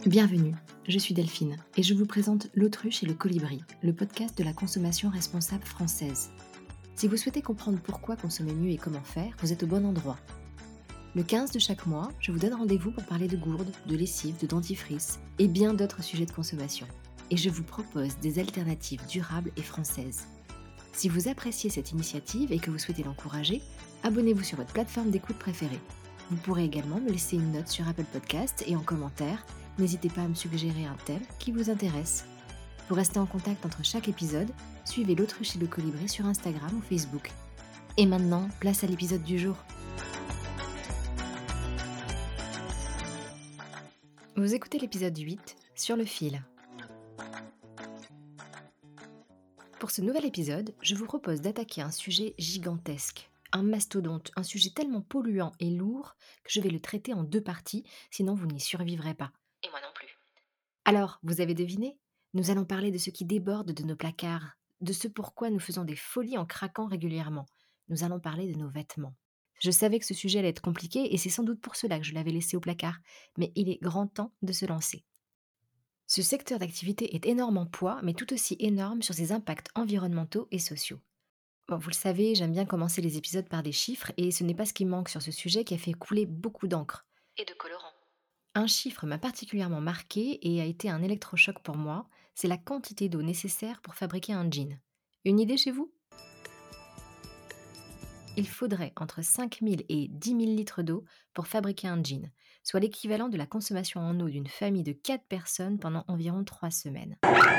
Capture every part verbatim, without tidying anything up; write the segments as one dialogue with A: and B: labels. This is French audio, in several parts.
A: Bienvenue, je suis Delphine et je vous présente L'autruche et le colibri, le podcast de la consommation responsable française. Si vous souhaitez comprendre pourquoi consommer mieux et comment faire, vous êtes au bon endroit. Le quinze de chaque mois, je vous donne rendez-vous pour parler de gourdes, de lessive, de dentifrice et bien d'autres sujets de consommation. Et je vous propose des alternatives durables et françaises. Si vous appréciez cette initiative et que vous souhaitez l'encourager, abonnez-vous sur votre plateforme d'écoute préférée. Vous pourrez également me laisser une note sur Apple Podcast et en commentaire, n'hésitez pas à me suggérer un thème qui vous intéresse. Pour rester en contact entre chaque épisode, suivez L'autruche et le colibri sur Instagram ou Facebook. Et maintenant, place à l'épisode du jour. Vous écoutez l'épisode huit, Sur le fil. Pour ce nouvel épisode, je vous propose d'attaquer un sujet gigantesque, un mastodonte, un sujet tellement polluant et lourd que je vais le traiter en deux parties, sinon vous n'y survivrez pas.
B: Et moi non plus.
A: Alors, vous avez deviné ? Nous allons parler de ce qui déborde de nos placards, de ce pourquoi nous faisons des folies en craquant régulièrement. Nous allons parler de nos vêtements. Je savais que ce sujet allait être compliqué et c'est sans doute pour cela que je l'avais laissé au placard, mais il est grand temps de se lancer. Ce secteur d'activité est énorme en poids, mais tout aussi énorme sur ses impacts environnementaux et sociaux. Bon, vous le savez, j'aime bien commencer les épisodes par des chiffres et ce n'est pas ce qui manque sur ce sujet qui a fait couler beaucoup d'encre.
B: Et de colorant.
A: Un chiffre m'a particulièrement marqué et a été un électrochoc pour moi, c'est la quantité d'eau nécessaire pour fabriquer un jean. Une idée chez vous ? Il faudrait entre cinq mille et dix mille litres d'eau pour fabriquer un jean, soit l'équivalent de la consommation en eau d'une famille de quatre personnes pendant environ trois semaines.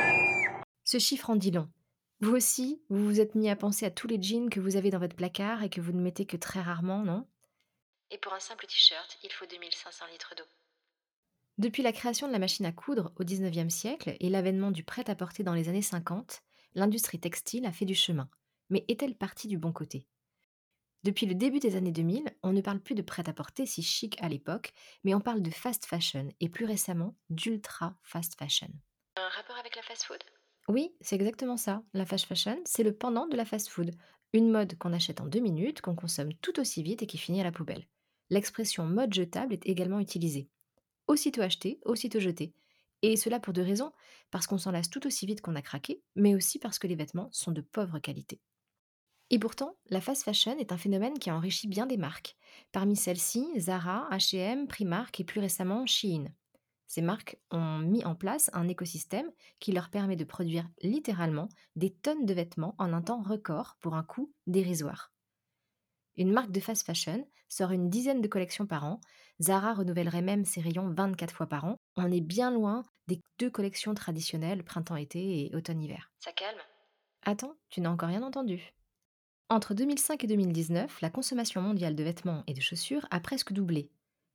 A: Ce chiffre en dit long. Vous aussi, vous vous êtes mis à penser à tous les jeans que vous avez dans votre placard et que vous ne mettez que très rarement, non ?
B: Et pour un simple t-shirt, il faut deux mille cinq cents litres d'eau.
A: Depuis la création de la machine à coudre au dix-neuvième siècle et l'avènement du prêt-à-porter dans les années cinquante, l'industrie textile a fait du chemin. Mais est-elle partie du bon côté ? Depuis le début des années deux mille, on ne parle plus de prêt-à-porter si chic à l'époque, mais on parle de fast fashion et plus récemment d'ultra fast fashion.
B: Un rapport avec la fast-food ?
A: Oui, c'est exactement ça. La fast fashion, c'est le pendant de la fast-food. Une mode qu'on achète en deux minutes, qu'on consomme tout aussi vite et qui finit à la poubelle. L'expression mode jetable est également utilisée. Aussitôt acheté, aussitôt jeté. Et cela pour deux raisons, parce qu'on s'en lasse tout aussi vite qu'on a craqué, mais aussi parce que les vêtements sont de pauvre qualité. Et pourtant, la fast fashion est un phénomène qui a enrichi bien des marques. Parmi celles-ci, Zara, H et M, Primark et plus récemment Shein. Ces marques ont mis en place un écosystème qui leur permet de produire littéralement des tonnes de vêtements en un temps record pour un coût dérisoire. Une marque de fast fashion sort une dizaine de collections par an. Zara renouvellerait même ses rayons vingt-quatre fois par an. On est bien loin des deux collections traditionnelles printemps-été et automne-hiver.
B: Ça calme ?
A: Attends, tu n'as encore rien entendu. Entre deux mille cinq et deux mille dix-neuf, la consommation mondiale de vêtements et de chaussures a presque doublé.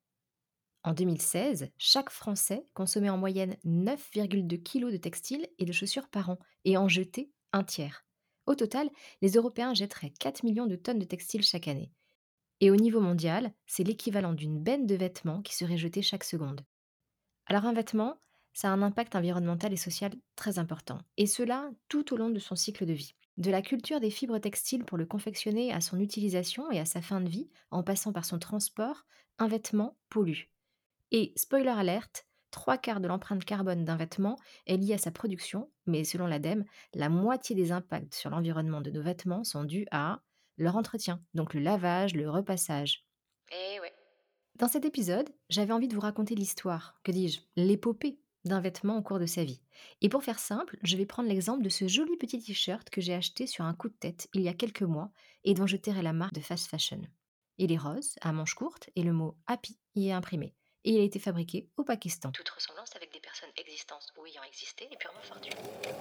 A: En deux mille seize, chaque Français consommait en moyenne neuf virgule deux kilos de textiles et de chaussures par an et en jetait un tiers. Au total, les Européens jetteraient quatre millions de tonnes de textiles chaque année. Et au niveau mondial, c'est l'équivalent d'une benne de vêtements qui serait jetée chaque seconde. Alors un vêtement, ça a un impact environnemental et social très important, et cela tout au long de son cycle de vie. De la culture des fibres textiles pour le confectionner à son utilisation et à sa fin de vie, en passant par son transport, un vêtement pollue. Et, spoiler alerte, trois quarts de l'empreinte carbone d'un vêtement est liée à sa production, mais selon l'ADEME, la moitié des impacts sur l'environnement de nos vêtements sont dus à leur entretien, donc le lavage, le repassage.
B: Eh ouais.
A: Dans cet épisode, j'avais envie de vous raconter l'histoire, que dis-je, l'épopée d'un vêtement au cours de sa vie. Et pour faire simple, je vais prendre l'exemple de ce joli petit t-shirt que j'ai acheté sur un coup de tête il y a quelques mois et dont je tairai la marque de fast fashion. Il est rose, à manches courtes, et le mot Happy y est imprimé. Et il a été fabriqué au Pakistan.
B: Toute ressemblance avec des personnes existantes ou ayant existé est purement fortuite.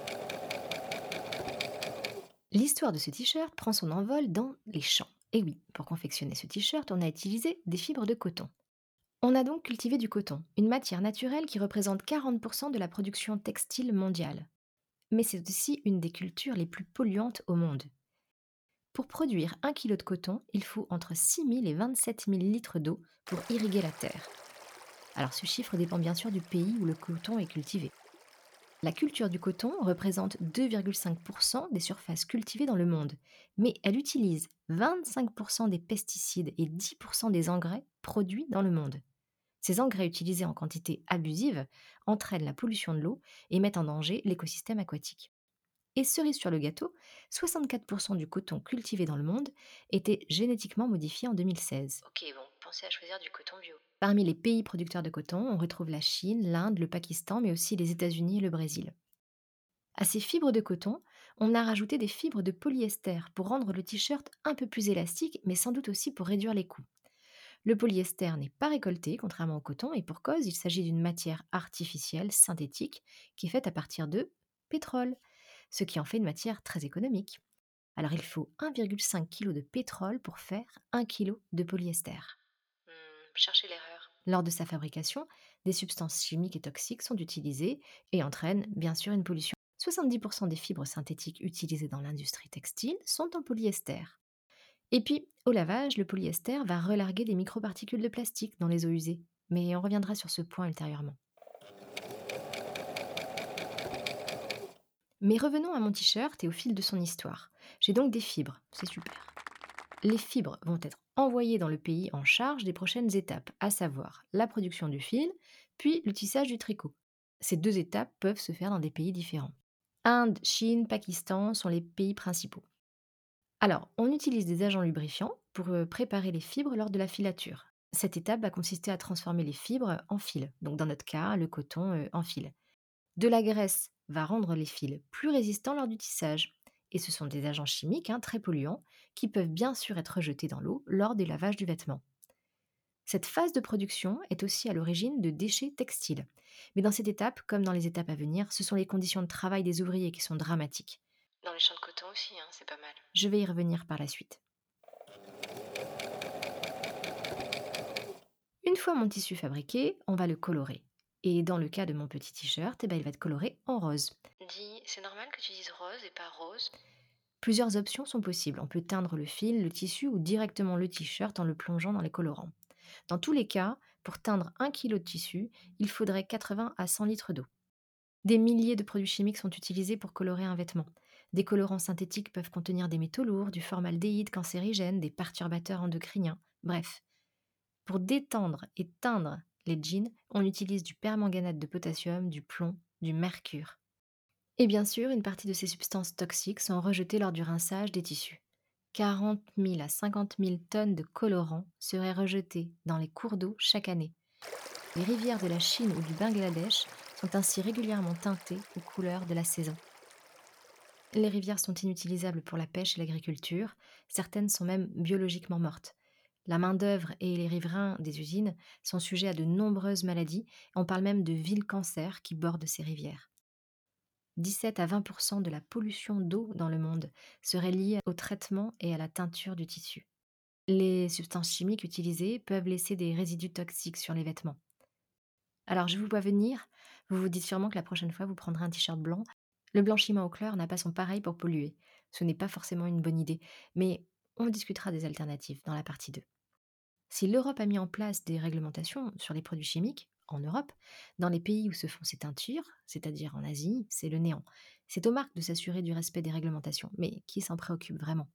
A: L'histoire de ce t-shirt prend son envol dans les champs. Et oui, pour confectionner ce t-shirt, on a utilisé des fibres de coton. On a donc cultivé du coton, une matière naturelle qui représente quarante pour cent de la production textile mondiale. Mais c'est aussi une des cultures les plus polluantes au monde. Pour produire un kilo de coton, il faut entre six mille et vingt-sept mille litres d'eau pour irriguer la terre. Alors ce chiffre dépend bien sûr du pays où le coton est cultivé. La culture du coton représente deux virgule cinq pour cent des surfaces cultivées dans le monde, mais elle utilise vingt-cinq pour cent des pesticides et dix pour cent des engrais produits dans le monde. Ces engrais utilisés en quantité abusive entraînent la pollution de l'eau et mettent en danger l'écosystème aquatique. Et cerise sur le gâteau, soixante-quatre pour cent du coton cultivé dans le monde était génétiquement modifié en deux mille seize.
B: Ok, bon, pensez à choisir du coton bio.
A: Parmi les pays producteurs de coton, on retrouve la Chine, l'Inde, le Pakistan, mais aussi les États-Unis et le Brésil. À ces fibres de coton, on a rajouté des fibres de polyester pour rendre le t-shirt un peu plus élastique, mais sans doute aussi pour réduire les coûts. Le polyester n'est pas récolté, contrairement au coton, et pour cause, il s'agit d'une matière artificielle, synthétique, qui est faite à partir de pétrole, ce qui en fait une matière très économique. Alors il faut un virgule cinq kg de pétrole pour faire un kilo de polyester.
B: Hmm, cherchez l'erreur.
A: Lors de sa fabrication, des substances chimiques et toxiques sont utilisées et entraînent bien sûr une pollution. soixante-dix pour cent des fibres synthétiques utilisées dans l'industrie textile sont en polyester. Et puis, au lavage, le polyester va relarguer des microparticules de plastique dans les eaux usées. Mais on reviendra sur ce point ultérieurement. Mais revenons à mon t-shirt et au fil de son histoire. J'ai donc des fibres, c'est super. Les fibres vont être envoyées dans le pays en charge des prochaines étapes, à savoir la production du fil, puis le tissage du tricot. Ces deux étapes peuvent se faire dans des pays différents. Inde, Chine, Pakistan sont les pays principaux. Alors, on utilise des agents lubrifiants pour euh, préparer les fibres lors de la filature. Cette étape va consister à transformer les fibres en fil, donc dans notre cas, le coton euh, en fil. De la graisse va rendre les fils plus résistants lors du tissage. Et ce sont des agents chimiques hein, très polluants qui peuvent bien sûr être rejetés dans l'eau lors des lavages du vêtement. Cette phase de production est aussi à l'origine de déchets textiles. Mais dans cette étape, comme dans les étapes à venir, ce sont les conditions de travail des ouvriers qui sont dramatiques.
B: Dans les champs de coton aussi, hein, c'est pas mal.
A: Je vais y revenir par la suite. Une fois mon tissu fabriqué, on va le colorer. Et dans le cas de mon petit t-shirt, eh ben, il va être coloré en rose.
B: Dis, c'est normal que tu dises rose et pas rose?
A: Plusieurs options sont possibles. On peut teindre le fil, le tissu ou directement le t-shirt en le plongeant dans les colorants. Dans tous les cas, pour teindre un kilo de tissu, il faudrait quatre-vingts à cent litres d'eau. Des milliers de produits chimiques sont utilisés pour colorer un vêtement. Des colorants synthétiques peuvent contenir des métaux lourds, du formaldéhyde cancérigène, des perturbateurs endocriniens, bref. Pour détendre et teindre les jeans, on utilise du permanganate de potassium, du plomb, du mercure. Et bien sûr, une partie de ces substances toxiques sont rejetées lors du rinçage des tissus. quarante mille à cinquante mille tonnes de colorants seraient rejetées dans les cours d'eau chaque année. Les rivières de la Chine ou du Bangladesh sont ainsi régulièrement teintées aux couleurs de la saison. Les rivières sont inutilisables pour la pêche et l'agriculture, certaines sont même biologiquement mortes. La main-d'œuvre et les riverains des usines sont sujets à de nombreuses maladies, on parle même de villes-cancers qui bordent ces rivières. dix-sept à vingt pour cent de la pollution d'eau dans le monde serait liée au traitement et à la teinture du tissu. Les substances chimiques utilisées peuvent laisser des résidus toxiques sur les vêtements. Alors je vous vois venir, vous vous dites sûrement que la prochaine fois vous prendrez un t-shirt blanc. Le blanchiment au chlore n'a pas son pareil pour polluer. Ce n'est pas forcément une bonne idée, mais on discutera des alternatives dans la partie deux. Si l'Europe a mis en place des réglementations sur les produits chimiques, en Europe, dans les pays où se font ces teintures, c'est-à-dire en Asie, c'est le néant. C'est aux marques de s'assurer du respect des réglementations, mais qui s'en préoccupe vraiment?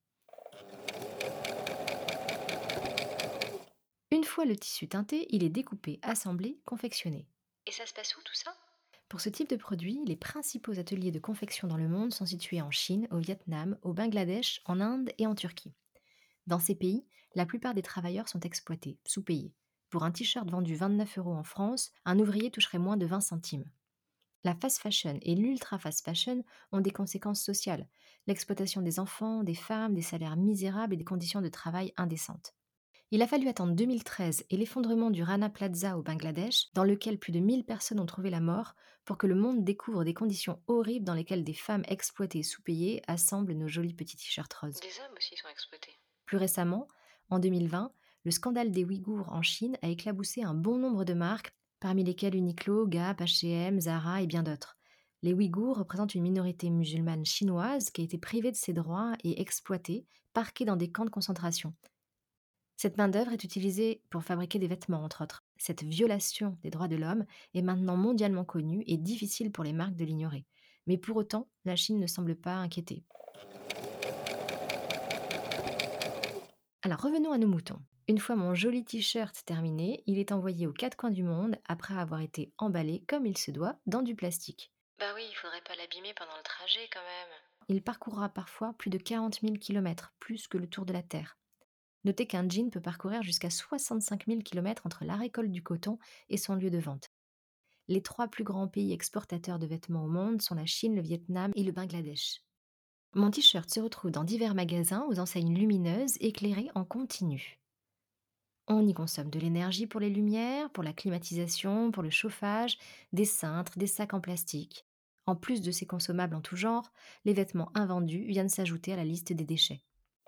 A: Une fois le tissu teinté, il est découpé, assemblé, confectionné.
B: Et ça se passe où tout ça?
A: Pour ce type de produit, les principaux ateliers de confection dans le monde sont situés en Chine, au Vietnam, au Bangladesh, en Inde et en Turquie. Dans ces pays, la plupart des travailleurs sont exploités, sous-payés. Pour un t-shirt vendu vingt-neuf euros en France, un ouvrier toucherait moins de vingt centimes. La fast fashion et l'ultra fast fashion ont des conséquences sociales. L'exploitation des enfants, des femmes, des salaires misérables et des conditions de travail indécentes. Il a fallu attendre deux mille treize et l'effondrement du Rana Plaza au Bangladesh, dans lequel plus de mille personnes ont trouvé la mort, pour que le monde découvre des conditions horribles dans lesquelles des femmes exploitées et sous-payées assemblent nos jolis petits t-shirts roses.
B: Des hommes aussi sont exploités.
A: Plus récemment, en deux mille vingt, le scandale des Ouïghours en Chine a éclaboussé un bon nombre de marques, parmi lesquelles Uniqlo, Gap, H et M, Zara et bien d'autres. Les Ouïghours représentent une minorité musulmane chinoise qui a été privée de ses droits et exploitée, parquée dans des camps de concentration. Cette main-d'œuvre est utilisée pour fabriquer des vêtements, entre autres. Cette violation des droits de l'homme est maintenant mondialement connue et difficile pour les marques de l'ignorer. Mais pour autant, la Chine ne semble pas inquiétée. Alors revenons à nos moutons. Une fois mon joli t-shirt terminé, il est envoyé aux quatre coins du monde après avoir été emballé comme il se doit dans du plastique.
B: Bah oui, il faudrait pas l'abîmer pendant le trajet quand même.
A: Il parcourra parfois plus de quarante mille kilomètres, plus que le tour de la Terre. Notez qu'un jean peut parcourir jusqu'à soixante-cinq mille kilomètres entre la récolte du coton et son lieu de vente. Les trois plus grands pays exportateurs de vêtements au monde sont la Chine, le Vietnam et le Bangladesh. Mon t-shirt se retrouve dans divers magasins aux enseignes lumineuses éclairées en continu. On y consomme de l'énergie pour les lumières, pour la climatisation, pour le chauffage, des cintres, des sacs en plastique. En plus de ces consommables en tout genre, les vêtements invendus viennent s'ajouter à la liste des déchets.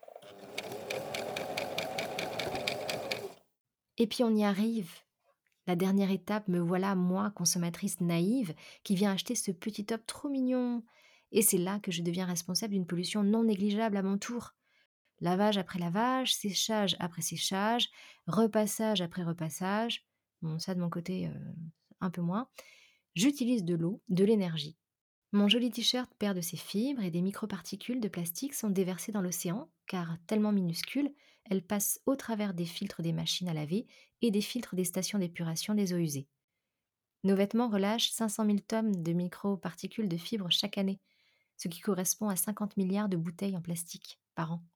A: Et puis on y arrive. La dernière étape, me voilà, moi, consommatrice naïve, qui vient acheter ce petit top trop mignon. Et c'est là que je deviens responsable d'une pollution non négligeable à mon tour. Lavage après lavage, séchage après séchage, repassage après repassage. Bon, ça de mon côté, euh, un peu moins. J'utilise de l'eau, de l'énergie. Mon joli t-shirt perd de ses fibres et des microparticules de plastique sont déversées dans l'océan, car tellement minuscules, elles passent au travers des filtres des machines à laver et des filtres des stations d'épuration des eaux usées. Nos vêtements relâchent cinq cent mille tonnes de microparticules de fibres chaque année, ce qui correspond à cinquante milliards de bouteilles en plastique par an.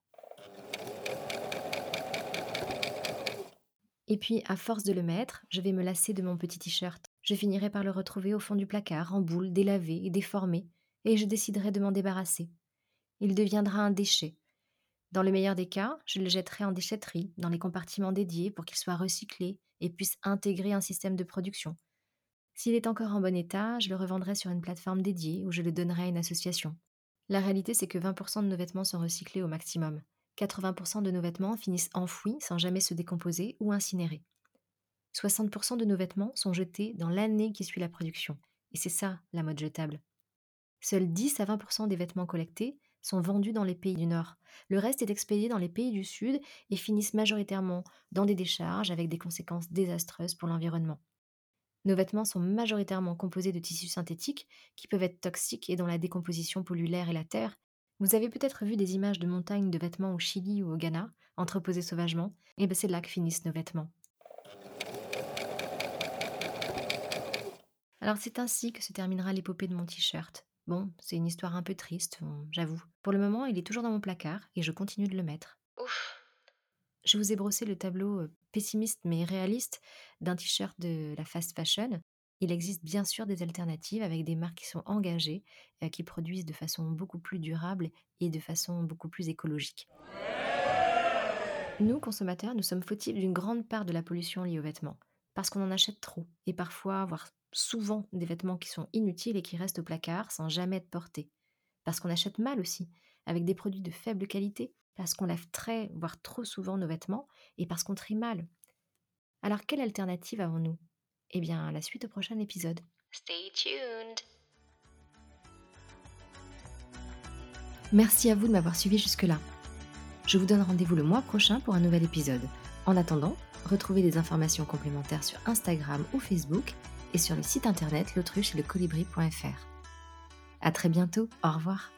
A: Et puis, à force de le mettre, je vais me lasser de mon petit t-shirt. Je finirai par le retrouver au fond du placard, en boule, délavé et déformé, et je déciderai de m'en débarrasser. Il deviendra un déchet. Dans le meilleur des cas, je le jetterai en déchetterie, dans les compartiments dédiés pour qu'il soit recyclé et puisse intégrer un système de production. S'il est encore en bon état, je le revendrai sur une plateforme dédiée ou je le donnerai à une association. La réalité, c'est que vingt pour cent de nos vêtements sont recyclés au maximum. quatre-vingts pour cent de nos vêtements finissent enfouis sans jamais se décomposer ou incinérés. soixante pour cent de nos vêtements sont jetés dans l'année qui suit la production. Et c'est ça, la mode jetable. Seuls dix à vingt pour cent des vêtements collectés sont vendus dans les pays du Nord. Le reste est expédié dans les pays du Sud et finissent majoritairement dans des décharges avec des conséquences désastreuses pour l'environnement. Nos vêtements sont majoritairement composés de tissus synthétiques qui peuvent être toxiques et dont la décomposition pollue l'air et la terre. Vous avez peut-être vu des images de montagnes de vêtements au Chili ou au Ghana, entreposées sauvagement, et bien c'est là que finissent nos vêtements. Alors c'est ainsi que se terminera l'épopée de mon t-shirt. Bon, c'est une histoire un peu triste, bon, j'avoue. Pour le moment, il est toujours dans mon placard et je continue de le mettre.
B: Ouf.
A: Je vous ai brossé le tableau euh, pessimiste mais réaliste d'un t-shirt de la fast fashion. Il existe bien sûr des alternatives avec des marques qui sont engagées, euh, qui produisent de façon beaucoup plus durable et de façon beaucoup plus écologique. Nous, consommateurs, nous sommes fautifs d'une grande part de la pollution liée aux vêtements, parce qu'on en achète trop, et parfois, voire souvent, des vêtements qui sont inutiles et qui restent au placard sans jamais être portés. Parce qu'on achète mal aussi, avec des produits de faible qualité, parce qu'on lave très, voire trop souvent nos vêtements, et parce qu'on trie mal. Alors, quelle alternative avons-nous? Eh bien, la suite au prochain épisode.
B: Stay tuned.
A: Merci à vous de m'avoir suivi jusque-là. Je vous donne rendez-vous le mois prochain pour un nouvel épisode. En attendant, retrouvez des informations complémentaires sur Instagram ou Facebook et sur le site internet l'autruche et le colibri point f r. À très bientôt, au revoir.